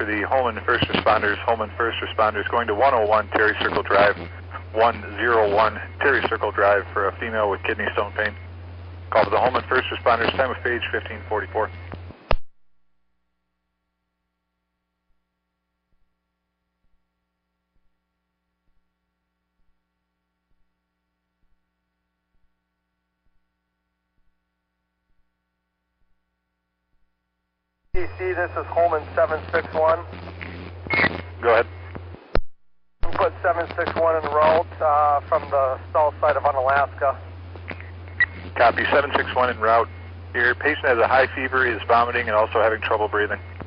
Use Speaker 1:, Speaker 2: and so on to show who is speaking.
Speaker 1: the Holman First Responders. Holman First Responders going to 101 Terry Circle Drive, 101 Terry Circle Drive for a female with kidney stone pain. Call to the Holman First Responders, time of page 1544.
Speaker 2: DC, this is Holman 761.
Speaker 1: Go ahead.
Speaker 2: Put 761 en route from the south side of Unalaska.
Speaker 1: Copy, 761 en route. Your patient has a high fever, is vomiting, and also having trouble breathing.